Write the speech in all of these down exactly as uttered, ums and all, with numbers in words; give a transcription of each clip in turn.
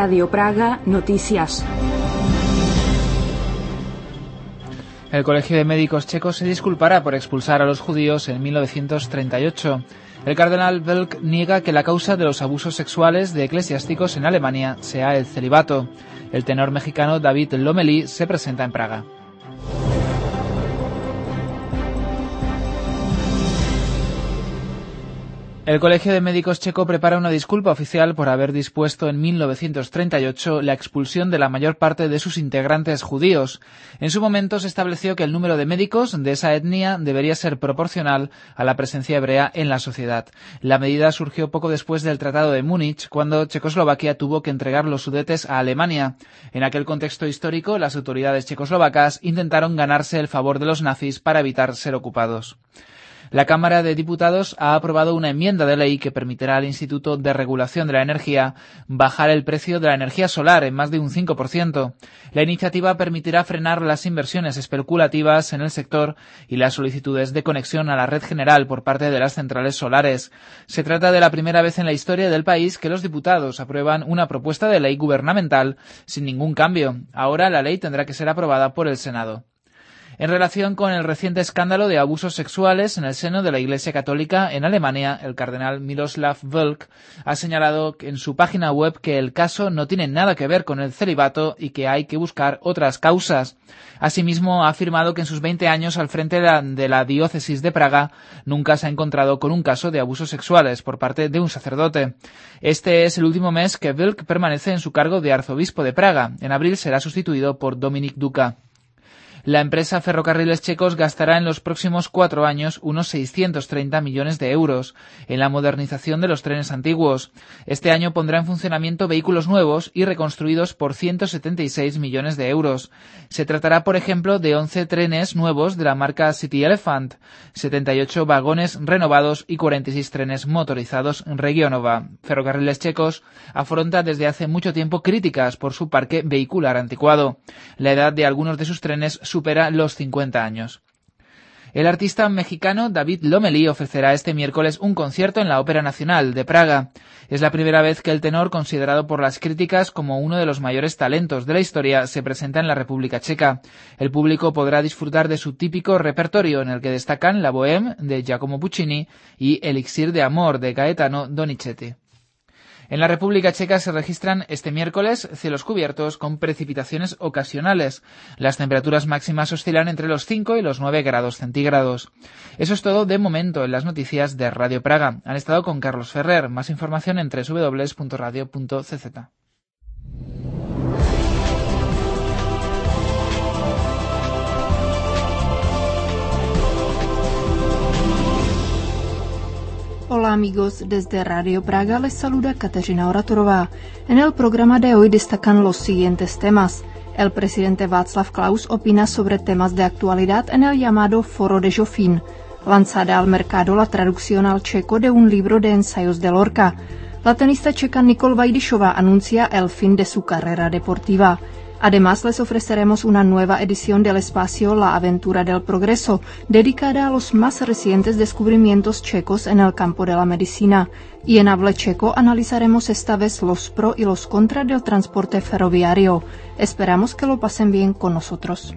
Radio Praga Noticias. El Colegio de Médicos Checo se disculpará por expulsar a los judíos en mil novecientos treinta y ocho. El cardenal Vlk niega que la causa de los abusos sexuales de eclesiásticos en Alemania sea el celibato. El tenor mexicano David Lomelí se presenta en Praga. El Colegio de Médicos Checo prepara una disculpa oficial por haber dispuesto en mil novecientos treinta y ocho la expulsión de la mayor parte de sus integrantes judíos. En su momento se estableció que el número de médicos de esa etnia debería ser proporcional a la presencia hebrea en la sociedad. La medida surgió poco después del Tratado de Múnich, cuando Checoslovaquia tuvo que entregar los Sudetes a Alemania. En aquel contexto histórico, las autoridades checoslovacas intentaron ganarse el favor de los nazis para evitar ser ocupados. La Cámara de Diputados ha aprobado una enmienda de ley que permitirá al Instituto de Regulación de la Energía bajar el precio de la energía solar en más de un cinco por ciento. La iniciativa permitirá frenar las inversiones especulativas en el sector y las solicitudes de conexión a la red general por parte de las centrales solares. Se trata de la primera vez en la historia del país que los diputados aprueban una propuesta de ley gubernamental sin ningún cambio. Ahora la ley tendrá que ser aprobada por el Senado. En relación con el reciente escándalo de abusos sexuales en el seno de la Iglesia Católica en Alemania, el cardenal Miroslav Vlk ha señalado en su página web que el caso no tiene nada que ver con el celibato y que hay que buscar otras causas. Asimismo, ha afirmado que en sus veinte años al frente de la, de la diócesis de Praga nunca se ha encontrado con un caso de abusos sexuales por parte de un sacerdote. Este es el último mes que Vlk permanece en su cargo de arzobispo de Praga. En abril será sustituido por Dominik Duka. La empresa Ferrocarriles Checos gastará en los próximos cuatro años unos seiscientos treinta millones de euros en la modernización de los trenes antiguos. Este año pondrá en funcionamiento vehículos nuevos y reconstruidos por ciento setenta y seis millones de euros. Se tratará, por ejemplo, de once trenes nuevos de la marca City Elephant, setenta y ocho vagones renovados y cuarenta y seis trenes motorizados Regionova. Ferrocarriles Checos afronta desde hace mucho tiempo críticas por su parque vehicular anticuado. La edad de algunos de sus trenes supera los cincuenta años. El artista mexicano David Lomelí ofrecerá este miércoles un concierto en la Ópera Nacional de Praga. Es la primera vez que el tenor, considerado por las críticas como uno de los mayores talentos de la historia, se presenta en la República Checa. El público podrá disfrutar de su típico repertorio, en el que destacan la Bohème de Giacomo Puccini y Elixir de Amor de Gaetano Donizetti. En la República Checa se registran este miércoles cielos cubiertos con precipitaciones ocasionales. Las temperaturas máximas oscilan entre los cinco y los nueve grados centígrados. Eso es todo de momento en las noticias de Radio Praga. Han estado con Carlos Ferrer. Más información en doble u doble u doble u punto radio punto c z. Hola amigos, desde Radio Praga les saluda Kateřina Oratorová. En el programa de hoy destacan los siguientes temas. El presidente Václav Klaus opina sobre temas de actualidad en el llamado Foro de Žofín. Lanzada al mercado la traducción al checo de un libro de ensayos de Lorca. La tenista checa Nicole Vajdišová anuncia el fin de su carrera deportiva. Además, les ofreceremos una nueva edición del espacio La Aventura del Progreso, dedicada a los más recientes descubrimientos checos en el campo de la medicina. Y en habla checo analizaremos esta vez los pro y los contra del transporte ferroviario. Esperamos que lo pasen bien con nosotros.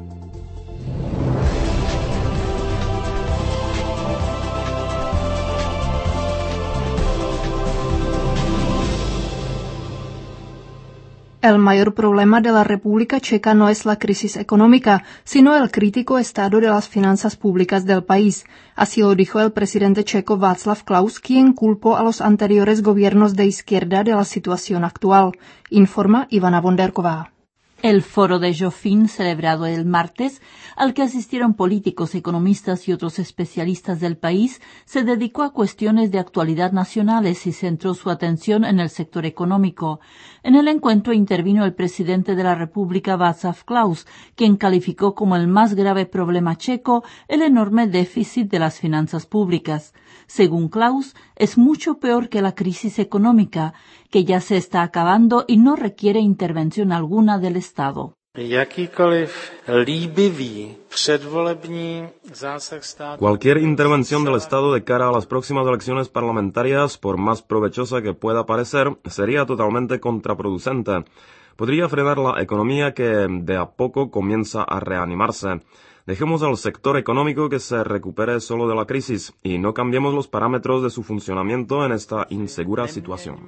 El mayor problema de la República Checa no es la crisis económica, sino el crítico estado de las finanzas públicas del país. Así lo dijo el presidente checo Václav Klaus, quien culpó a los anteriores gobiernos de izquierda de la situación actual. Informa Ivana Bonderková. El Foro de Žofín, celebrado el martes, al que asistieron políticos, economistas y otros especialistas del país, se dedicó a cuestiones de actualidad nacionales y centró su atención en el sector económico. En el encuentro intervino el presidente de la República, Václav Klaus, quien calificó como el más grave problema checo el enorme déficit de las finanzas públicas. Según Klaus, es mucho peor que la crisis económica, que ya se está acabando y no requiere intervención alguna del Estado. Cualquier intervención del Estado de cara a las próximas elecciones parlamentarias, por más provechosa que pueda parecer, sería totalmente contraproducente. Podría frenar la economía que de a poco comienza a reanimarse. Dejemos al sector económico que se recupere solo de la crisis y no cambiemos los parámetros de su funcionamiento en esta insegura situación.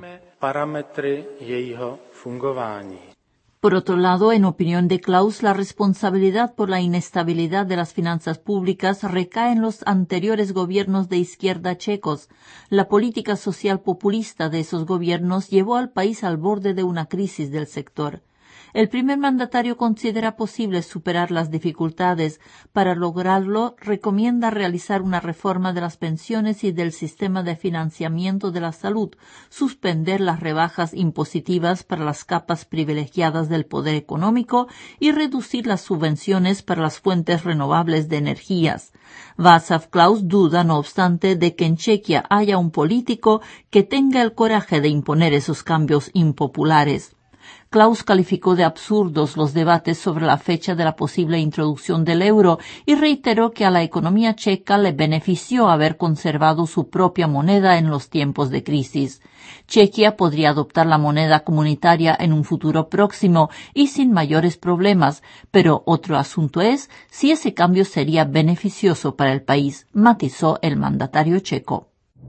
Por otro lado, en opinión de Klaus, la responsabilidad por la inestabilidad de las finanzas públicas recae en los anteriores gobiernos de izquierda checos. La política social populista de esos gobiernos llevó al país al borde de una crisis del sector. El primer mandatario considera posible superar las dificultades. Para lograrlo, recomienda realizar una reforma de las pensiones y del sistema de financiamiento de la salud, suspender las rebajas impositivas para las capas privilegiadas del poder económico y reducir las subvenciones para las fuentes renovables de energías. Václav Klaus duda, no obstante, de que en Chequia haya un político que tenga el coraje de imponer esos cambios impopulares. Klaus calificó de absurdos los debates sobre la fecha de la posible introducción del euro y reiteró que a la economía checa le benefició haber conservado su propia moneda en los tiempos de crisis. Chequia podría adoptar la moneda comunitaria en un futuro próximo y sin mayores problemas, pero otro asunto es si ese cambio sería beneficioso para el país, matizó el mandatario checo.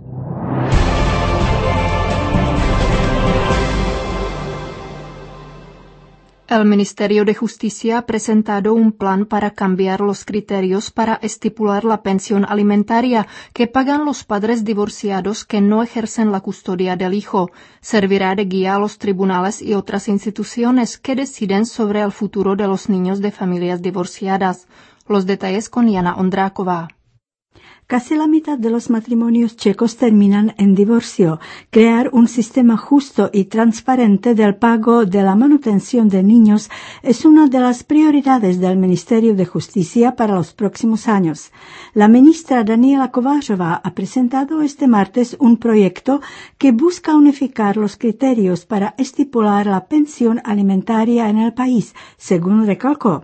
El Ministerio de Justicia ha presentado un plan para cambiar los criterios para estipular la pensión alimentaria que pagan los padres divorciados que no ejercen la custodia del hijo. Servirá de guía a los tribunales y otras instituciones que deciden sobre el futuro de los niños de familias divorciadas. Los detalles con Jana Ondráková. Casi la mitad de los matrimonios checos terminan en divorcio. Crear un sistema justo y transparente del pago de la manutención de niños es una de las prioridades del Ministerio de Justicia para los próximos años. La ministra Daniela Kovářová ha presentado este martes un proyecto que busca unificar los criterios para estipular la pensión alimentaria en el país, según recalcó.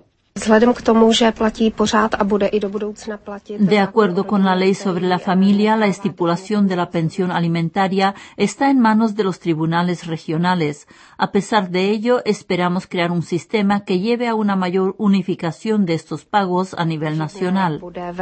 De acuerdo con la ley sobre la familia, la estipulación de la pensión alimentaria está en manos de los tribunales regionales. A pesar de ello, esperamos crear un sistema que lleve a una mayor unificación de estos pagos a nivel nacional.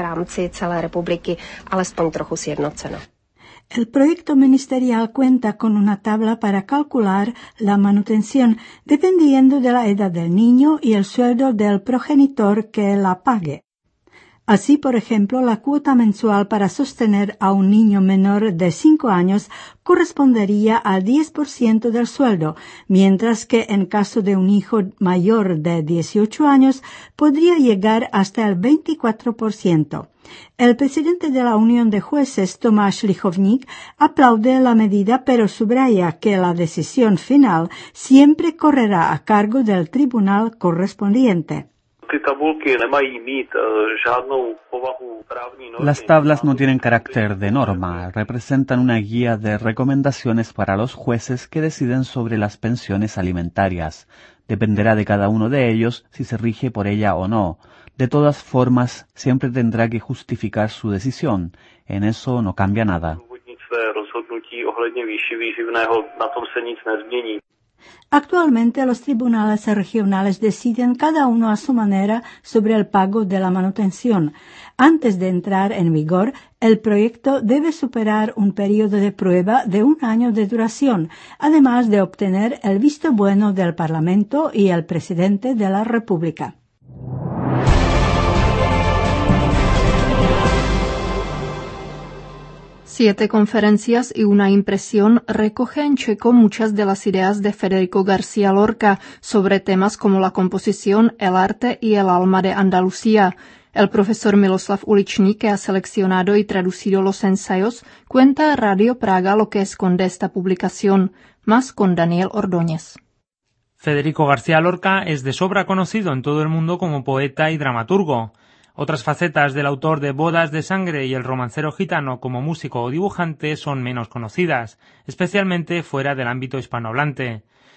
El proyecto ministerial cuenta con una tabla para calcular la manutención dependiendo de la edad del niño y el sueldo del progenitor que la pague. Así, por ejemplo, la cuota mensual para sostener a un niño menor de cinco años correspondería al diez por ciento del sueldo, mientras que en caso de un hijo mayor de dieciocho años podría llegar hasta el veinticuatro por ciento. El presidente de la Unión de Jueces, Tomáš Lichovník, aplaude la medida, pero subraya que la decisión final siempre correrá a cargo del tribunal correspondiente. Las tablas no tienen carácter de norma, representan una guía de recomendaciones para los jueces que deciden sobre las pensiones alimentarias. Dependerá de cada uno de ellos si se rige por ella o no. De todas formas, siempre tendrá que justificar su decisión. En eso no cambia nada. Actualmente los tribunales regionales deciden cada uno a su manera sobre el pago de la manutención. Antes de entrar en vigor, el proyecto debe superar un periodo de prueba de un año de duración, además de obtener el visto bueno del Parlamento y el presidente de la República. Siete conferencias y una impresión recoge en checo muchas de las ideas de Federico García Lorca sobre temas como la composición, el arte y el alma de Andalucía. El profesor Miloslav Uličník, que ha seleccionado y traducido los ensayos, cuenta a Radio Praga lo que esconde esta publicación. Más con Daniel Ordóñez. Federico García Lorca es de sobra conocido en todo el mundo como poeta y dramaturgo. Otras facetas del autor de Bodas de Sangre y El romancero gitano como músico o dibujante son menos conocidas, especialmente fuera del ámbito hispanohablante.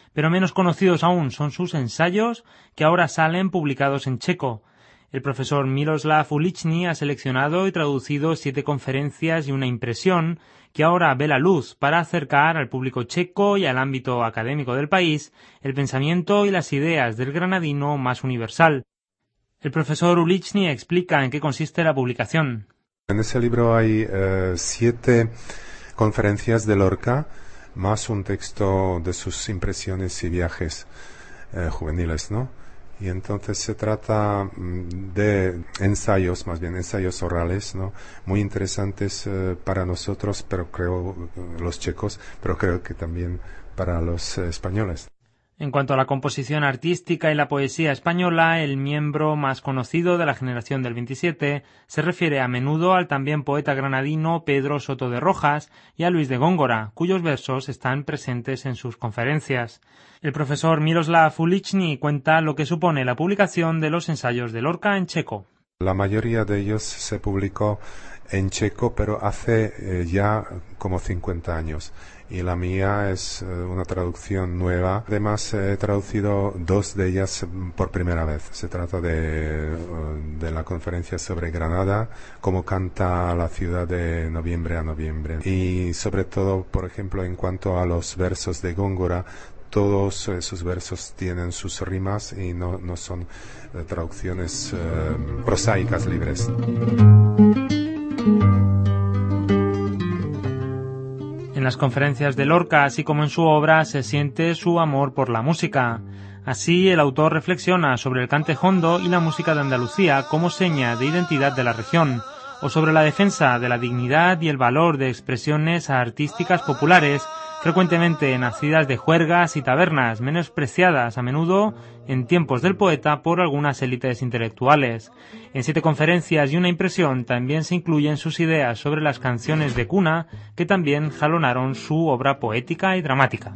pero menos conocidos aún son sus ensayos, que ahora salen publicados en checo. El profesor Miroslav Uličný ha seleccionado y traducido siete conferencias y una impresión que ahora ve la luz para acercar al público checo y al ámbito académico del país el pensamiento y las ideas del granadino más universal. El profesor Uličný explica en qué consiste la publicación. En ese libro hay eh, siete conferencias de Lorca, más un texto de sus impresiones y viajes eh, juveniles, ¿no? Y entonces se trata de ensayos, más bien ensayos orales, ¿no? Muy interesantes eh, para nosotros, pero creo los checos, pero creo que también para los eh, españoles. En cuanto a la composición artística y la poesía española, el miembro más conocido de la generación del veintisiete se refiere a menudo al también poeta granadino Pedro Soto de Rojas y a Luis de Góngora, cuyos versos están presentes en sus conferencias. El profesor Miroslav Uličný cuenta lo que supone la publicación de los ensayos de Lorca en checo. La mayoría de ellos se publicó en checo, pero hace eh, ya como cincuenta años. Y la mía es eh, una traducción nueva. Además, he traducido dos de ellas por primera vez. Se trata de, de la conferencia sobre Granada, cómo canta la ciudad de noviembre a noviembre. Y sobre todo, por ejemplo, en cuanto a los versos de Góngora, todos esos versos tienen sus rimas y no, no son eh, traducciones eh, prosaicas libres. En las conferencias de Lorca, así como en su obra, se siente su amor por la música. Así, el autor reflexiona sobre el cante jondo y la música de Andalucía como seña de identidad de la región, o sobre la defensa de la dignidad y el valor de expresiones artísticas populares, frecuentemente nacidas de juergas y tabernas, menospreciadas a menudo en tiempos del poeta por algunas élites intelectuales. En siete conferencias y una impresión también se incluyen sus ideas sobre las canciones de cuna, que también jalonaron su obra poética y dramática.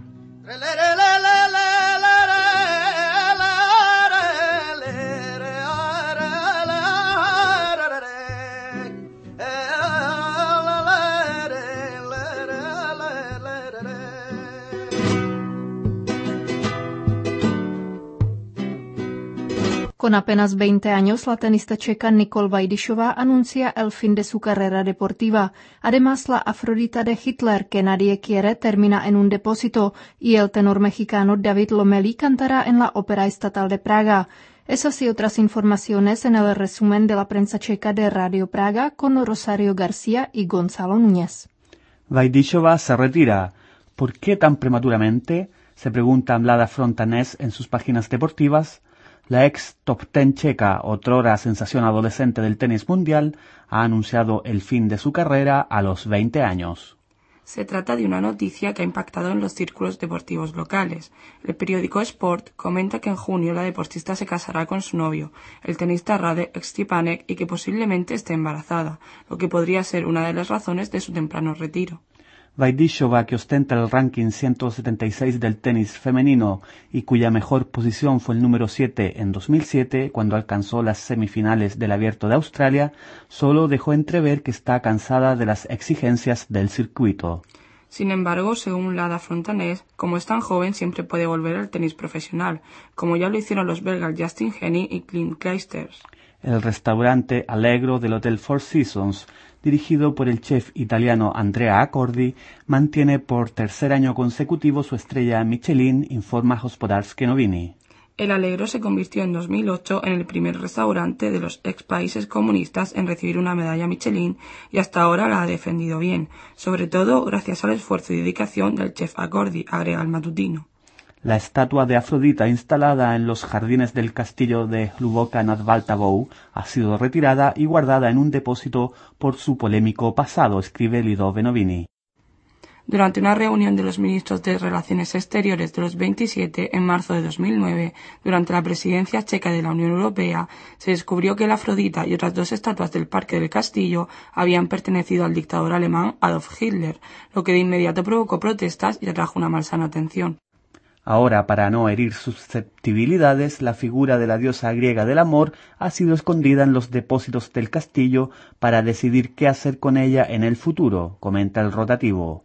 Con apenas veinte años, la tenista checa Nicole Vajdišová anuncia el fin de su carrera deportiva. Además, la Afrodita de Hitler, que nadie quiere, termina en un depósito y el tenor mexicano David Lomelí cantará en la Ópera Estatal de Praga. Esas y otras informaciones en el resumen de la prensa checa de Radio Praga con Rosario García y Gonzalo Núñez. Vajdišová se retira. ¿Por qué tan prematuramente?, se pregunta Mlada Frontanés en sus páginas deportivas. La ex top ten checa, otrora sensación adolescente del tenis mundial, ha anunciado el fin de su carrera a los veinte años. Se trata de una noticia que ha impactado en los círculos deportivos locales. El periódico Sport comenta que en junio la deportista se casará con su novio, el tenista Radek Stepanek, y que posiblemente esté embarazada, lo que podría ser una de las razones de su temprano retiro. Vajdišová, que ostenta el ranking ciento setenta y seis del tenis femenino y cuya mejor posición fue el número siete en dos mil siete, cuando alcanzó las semifinales del Abierto de Australia, solo dejó entrever que está cansada de las exigencias del circuito. Sin embargo, según Lada Frontanés, como es tan joven siempre puede volver al tenis profesional, como ya lo hicieron los belgas Justin Henny y Clint Clijsters. El restaurante Allegro del Hotel Four Seasons, dirigido por el chef italiano Andrea Accordi, mantiene por tercer año consecutivo su estrella Michelin, informa Gospodarskie Noviny. El Allegro se convirtió en dos mil ocho en el primer restaurante de los ex países comunistas en recibir una medalla Michelin y hasta ahora la ha defendido bien, sobre todo gracias al esfuerzo y dedicación del chef Accordi, agrega el matutino. La estatua de Afrodita instalada en los jardines del castillo de Hluboká nad Vltavou ha sido retirada y guardada en un depósito por su polémico pasado, escribe Lidové Noviny. Durante una reunión de los ministros de Relaciones Exteriores de los veintisiete en marzo de dos mil nueve, durante la presidencia checa de la Unión Europea, se descubrió que la Afrodita y otras dos estatuas del Parque del Castillo habían pertenecido al dictador alemán Adolf Hitler, lo que de inmediato provocó protestas y atrajo una malsana atención. Ahora, para no herir susceptibilidades, la figura de la diosa griega del amor ha sido escondida en los depósitos del castillo para decidir qué hacer con ella en el futuro, comenta el rotativo.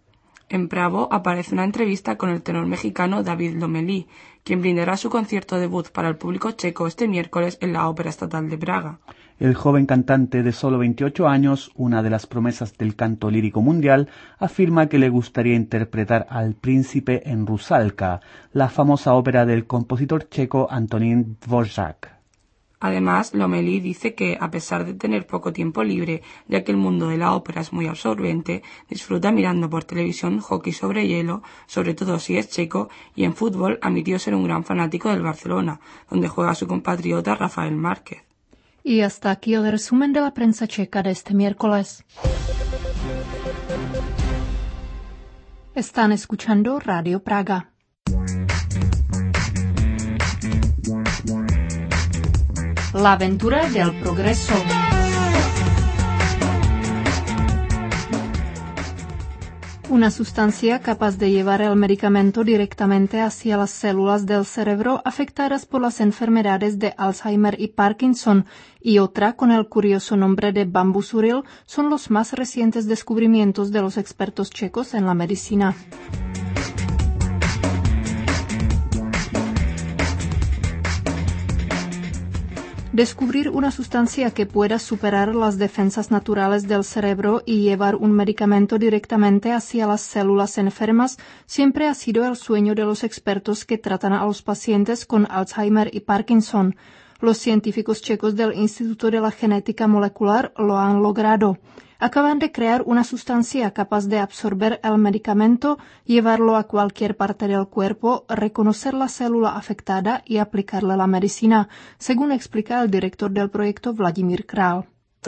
En Pravo aparece una entrevista con el tenor mexicano David Lomelí, quien brindará su concierto debut para el público checo este miércoles en la Ópera Estatal de Praga. El joven cantante de solo veintiocho años, una de las promesas del canto lírico mundial, afirma que le gustaría interpretar al príncipe en Rusalka, la famosa ópera del compositor checo Antonín Dvořák. Además, Lomelí dice que, a pesar de tener poco tiempo libre, ya que el mundo de la ópera es muy absorbente, disfruta mirando por televisión hockey sobre hielo, sobre todo si es checo, y en fútbol admitió ser un gran fanático del Barcelona, donde juega su compatriota Rafael Márquez. Y hasta aquí el resumen de la prensa checa de este miércoles. Están escuchando Radio Praga. La aventura del progreso. Una sustancia capaz de llevar el medicamento directamente hacia las células del cerebro afectadas por las enfermedades de Alzheimer y Parkinson, y otra con el curioso nombre de bambusuril, son los más recientes descubrimientos de los expertos checos en la medicina. Descubrir una sustancia que pueda superar las defensas naturales del cerebro y llevar un medicamento directamente hacia las células enfermas siempre ha sido el sueño de los expertos que tratan a los pacientes con Alzheimer y Parkinson. Los científicos checos del Instituto de la Genética Molecular lo han logrado. Acaban de crear una sustancia capaz de absorber el medicamento, llevarlo a cualquier parte del cuerpo, reconocer la célula afectada y aplicarle la medicina, según explica el director del proyecto Vladimír Král.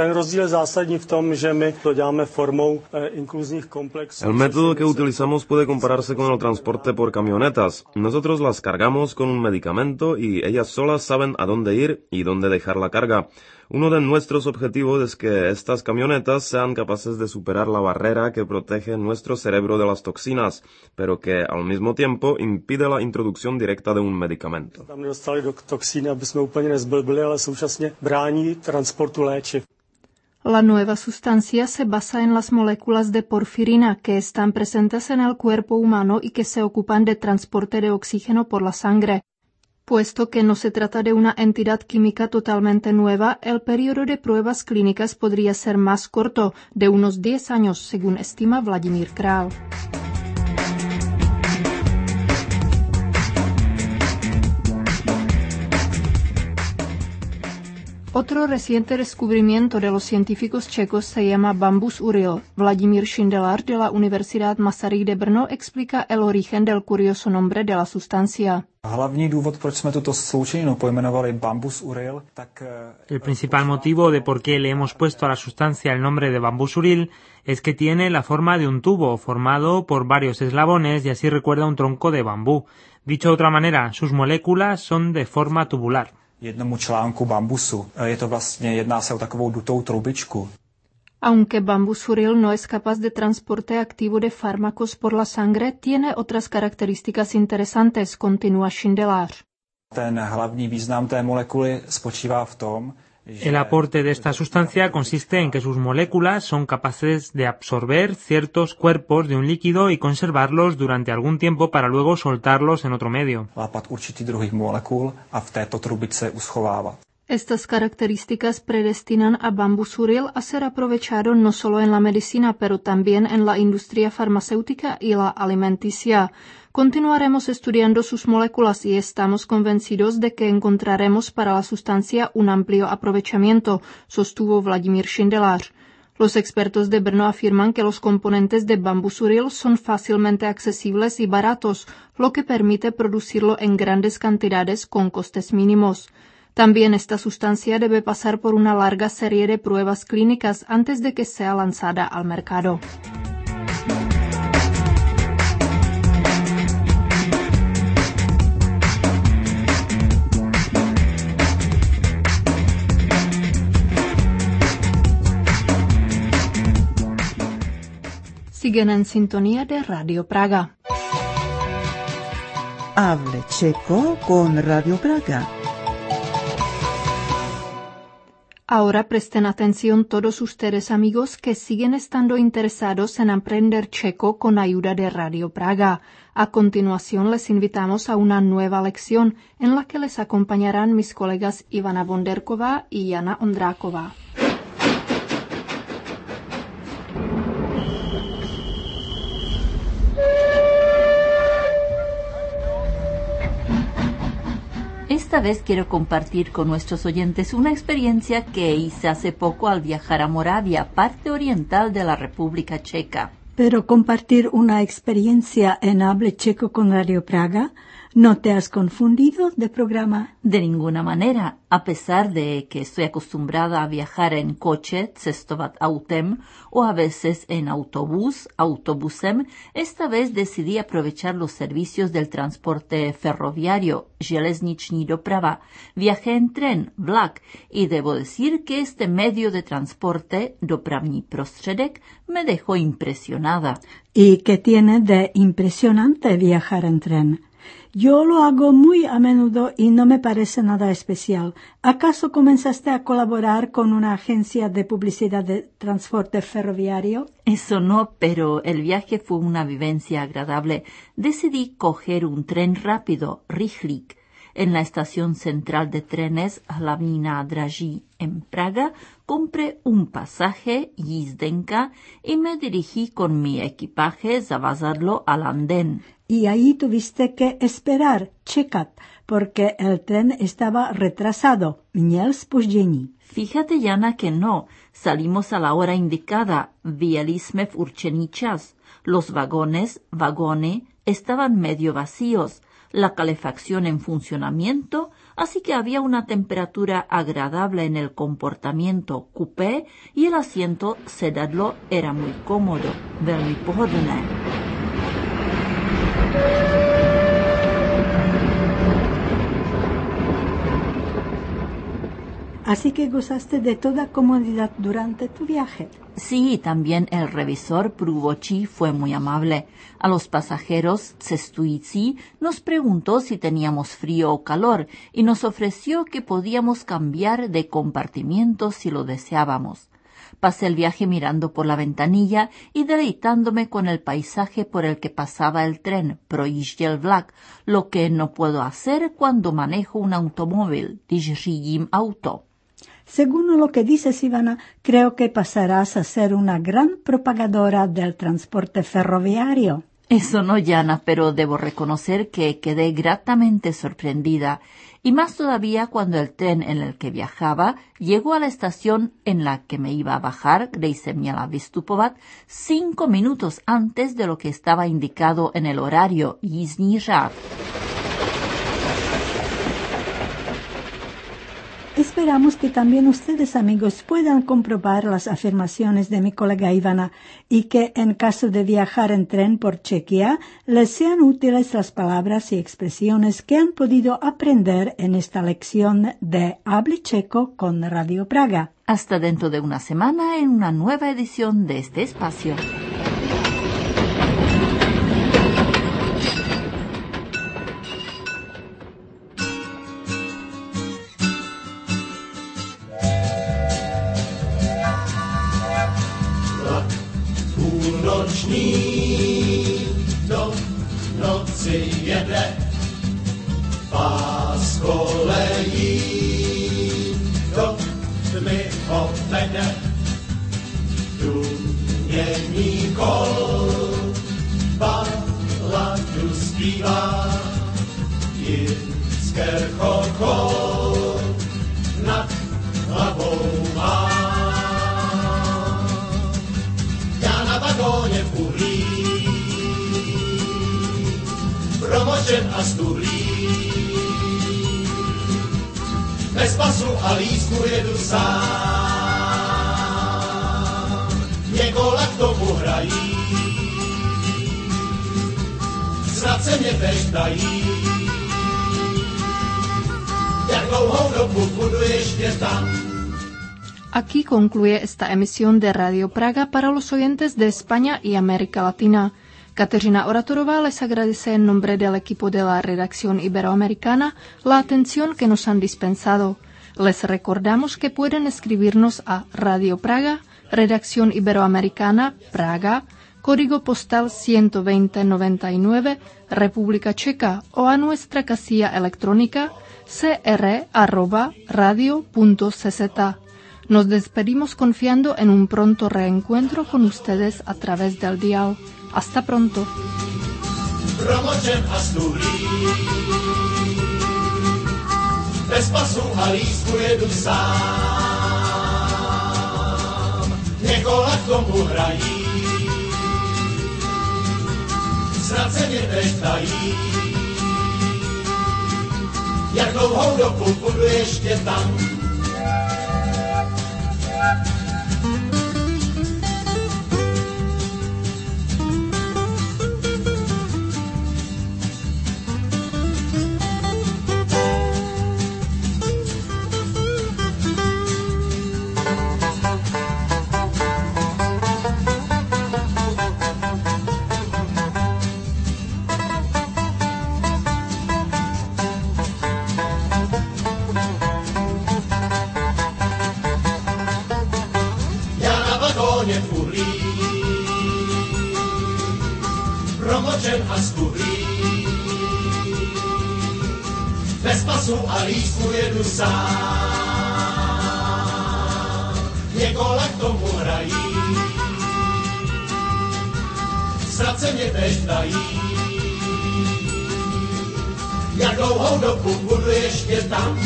El método que utilizamos puede compararse con el transporte por camionetas. Nosotros las cargamos con un medicamento y ellas solas saben a dónde ir y dónde dejar la carga. Uno de nuestros objetivos es que estas camionetas sean capaces de superar la barrera que protege nuestro cerebro de las toxinas, pero que al mismo tiempo impide la introducción directa de un medicamento. La nueva sustancia se basa en las moléculas de porfirina que están presentes en el cuerpo humano y que se ocupan de transporte de oxígeno por la sangre. Puesto que no se trata de una entidad química totalmente nueva, el periodo de pruebas clínicas podría ser más corto, de unos diez años, según estima Vladimír Král. Otro reciente descubrimiento de los científicos checos se llama bambusuril. Vladimír Šindelar de la Universidad Masaryk de Brno explica el origen del curioso nombre de la sustancia. El principal motivo de por qué le hemos puesto a la sustancia el nombre de bambusuril es que tiene la forma de un tubo formado por varios eslabones y así recuerda un tronco de bambú. Dicho de otra manera, sus moléculas son de forma tubular. jednomu článku bambusu. Je to vlastně, jedná se o takovou dutou trubičku. Aunque bambusuril no es capaz de transporte activo de fármacos por la sangre, tiene otras características interesantes, continúa Šindelar. Ten hlavní význam té molekuly spočívá v tom, El aporte de esta sustancia consiste en que sus moléculas son capaces de absorber ciertos cuerpos de un líquido y conservarlos durante algún tiempo para luego soltarlos en otro medio. Estas características predestinan a bambusuril a ser aprovechado no solo en la medicina, pero también en la industria farmacéutica y la alimenticia. Continuaremos estudiando sus moléculas y estamos convencidos de que encontraremos para la sustancia un amplio aprovechamiento, sostuvo Vladimír Šindelar. Los expertos de Brno afirman que los componentes de bambusuril son fácilmente accesibles y baratos, lo que permite producirlo en grandes cantidades con costes mínimos. También esta sustancia debe pasar por una larga serie de pruebas clínicas antes de que sea lanzada al mercado. Siguen en sintonía de Radio Praga. Hable checo con Radio Praga. Ahora presten atención todos ustedes, amigos, que siguen estando interesados en aprender checo con ayuda de Radio Praga. A continuación les invitamos a una nueva lección en la que les acompañarán mis colegas Ivana Bonderková y Jana Ondráková. Esta vez quiero compartir con nuestros oyentes una experiencia que hice hace poco al viajar a Moravia, parte oriental de la República Checa. Pero compartir una experiencia en habla checo con Radio Praga, ¿no te has confundido de programa? De ninguna manera. A pesar de que estoy acostumbrada a viajar en coche, cestovat autem, o a veces en autobús, autobusem, esta vez decidí aprovechar los servicios del transporte ferroviario, železniční doprava. Viajé en tren, vlak, y debo decir que este medio de transporte, dopravní prostředek, me dejó impresionada. ¿Y qué tiene de impresionante viajar en tren? Yo lo hago muy a menudo y no me parece nada especial. ¿Acaso comenzaste a colaborar con una agencia de publicidad de transporte ferroviario? Eso no, pero el viaje fue una vivencia agradable. Decidí coger un tren rápido, Rychlik. En la estación central de trenes Hlavní Draží en Praga compré un pasaje, jízdenka, y me dirigí con mi equipaje zavazadlo al andén. Y ahí tuviste que esperar, čekat, porque el tren estaba retrasado, měl zpoždění. Fíjate, Jana, que no. Salimos a la hora indicada, vyjeli jsme v určený čas. Los vagones, vagony, estaban medio vacíos, la calefacción en funcionamiento, así que había una temperatura agradable en el comportamiento coupé y el asiento sedadlo era muy cómodo, velmi pohodlné. Así que gozaste de toda comodidad durante tu viaje. Sí, también el revisor průvodčí fue muy amable. A los pasajeros cestující nos preguntó si teníamos frío o calor y nos ofreció que podíamos cambiar de compartimiento si lo deseábamos. Pasé el viaje mirando por la ventanilla y deleitándome con el paisaje por el que pasaba el tren, projížděl vlak, lo que no puedo hacer cuando manejo un automóvil, když řídím auto. Según lo que dices, Ivana, creo que pasarás a ser una gran propagadora del transporte ferroviario. Eso no, Jana, pero debo reconocer que quedé gratamente sorprendida, y más todavía cuando el tren en el que viajaba llegó a la estación en la que me iba a bajar, kde jsem měla vystupovat, cinco minutos antes de lo que estaba indicado en el horario jízdní řád. Esperamos que también ustedes, amigos, puedan comprobar las afirmaciones de mi colega Ivana y que, en caso de viajar en tren por Chequia, les sean útiles las palabras y expresiones que han podido aprender en esta lección de Hable Checo con Radio Praga. Hasta dentro de una semana en una nueva edición de este espacio. Noční do noci jede, pás kolejí do tmy ho vede, dumění kol, baladu zpívá, jinské chokol nad hlavou má. Na vagóně v uhlí, promočen a stuhlý, bez pasu a lístku jedu sám, mě kola k tomu hrají, snad se mě teď ptají, jak dlouhou dobu budu ještě tam. Aquí concluye esta emisión de Radio Praga para los oyentes de España y América Latina. Kateřina Oratorová les agradece en nombre del equipo de la redacción iberoamericana la atención que nos han dispensado. Les recordamos que pueden escribirnos a Radio Praga, Redacción Iberoamericana, Praga, código postal ciento veinte noventa y nueve, República Checa, o a nuestra casilla electrónica c r arroba radio punto c z. Nos despedimos confiando en un pronto reencuentro con ustedes a través del dial. Hasta pronto. Bez pasu a lístku jedu sám, někola k tomu hrají, snad se mě teď tají, jak dlouhou dobu budu ještě tam. Promočen a stuhlý, bez pasu a lístku jedu sám. Někola k tomu hrají, snad se mě teď ptají, jak dlouhou dobu budu ještě tam.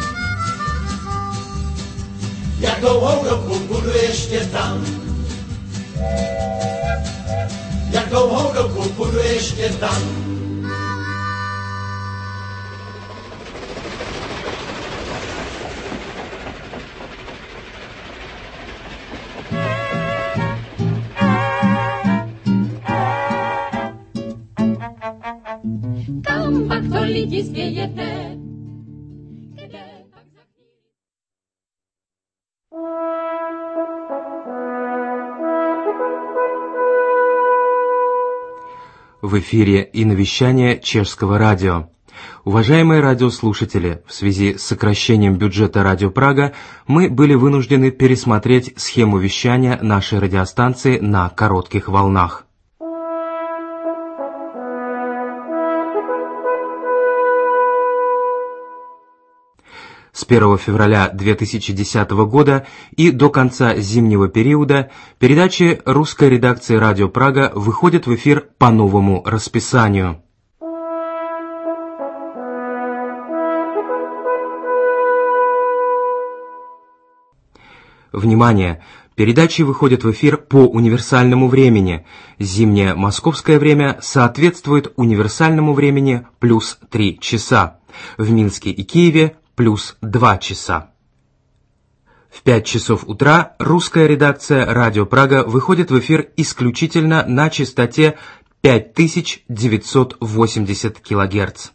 Jak dlouhou dobu budu ještě tam. Jak dlouhou dobu budu ještě tam. Kam pak to lidi zvěděte? В эфире иновещание Чешского радио. Уважаемые радиослушатели, в связи с сокращением бюджета Радио Прага мы были вынуждены пересмотреть схему вещания нашей радиостанции на коротких волнах. С первого февраля две тысячи десятого года и до конца зимнего периода передачи русской редакции Радио Прага выходят в эфир по новому расписанию. Внимание! Передачи выходят в эфир по универсальному времени. Зимнее московское время соответствует универсальному времени плюс три часа. В Минске и Киеве плюс два часа. В пять часов утра русская редакция Радио Прага выходит в эфир исключительно на частоте пять тысяч девятьсот восемьдесят килогерц.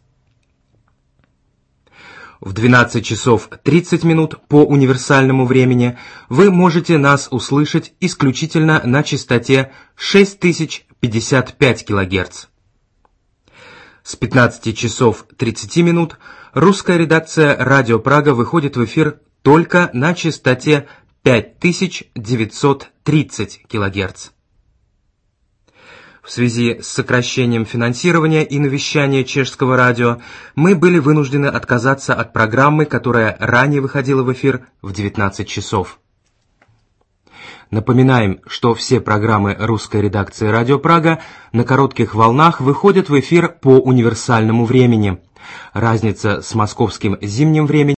В двенадцать часов тридцать минут по универсальному времени вы можете нас услышать исключительно на частоте шесть тысяч пятьдесят пять килогерц. С пятнадцати часов тридцати минут русская редакция Радио Прага выходит в эфир только на частоте пять тысяч девятьсот тридцать килогерц. В связи с сокращением финансирования и навещания Чешского радио мы были вынуждены отказаться от программы, которая ранее выходила в эфир в девятнадцать часов. Напоминаем, что все программы русской редакции Радио Прага на коротких волнах выходят в эфир по универсальному времени. Разница с московским зимним временем